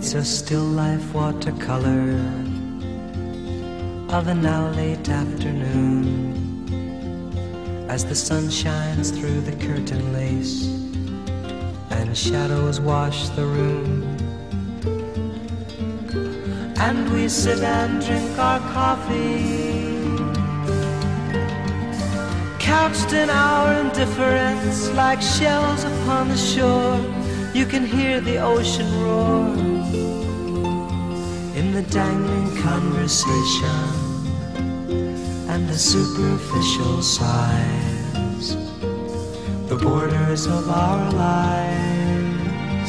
It's a still life watercolor of a now late afternoon, as the sun shines through the curtain lace and shadows wash the room, and we sit and drink our coffee, couched in our indifference like shells upon the shore. You can hear the ocean roar in the dangling conversation and the superficial sighs, the borders of our lives.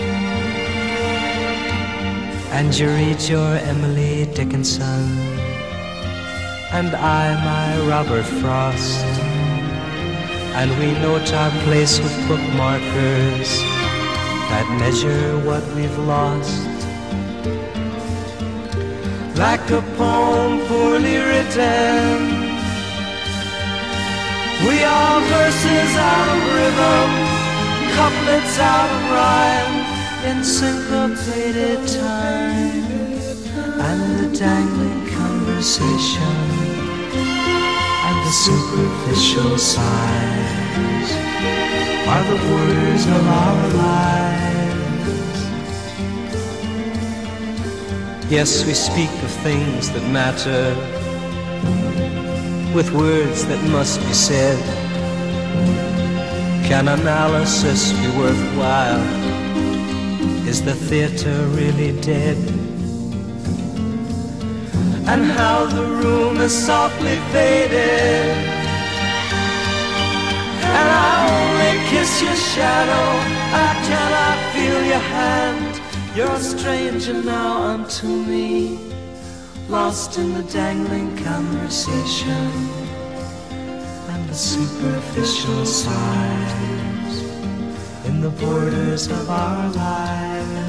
And you read your Emily Dickinson, and I my Robert Frost, and we note our place with bookmarkers that measure what we've lost. Like a poem poorly written, we are verses out of rhythm, couplets out of rhyme, in syncopated time, and the dangling conversation and the superficial sighs are the borders of our lives. Yes, we speak of things that matter, with words that must be said. Can analysis be worthwhile? Is the theater really dead? And how the room is softly faded, and I only kiss your shadow, I cannot feel your hand. You're a stranger now unto me, lost in the dangling conversation and the superficial sighs in the borders of our lives.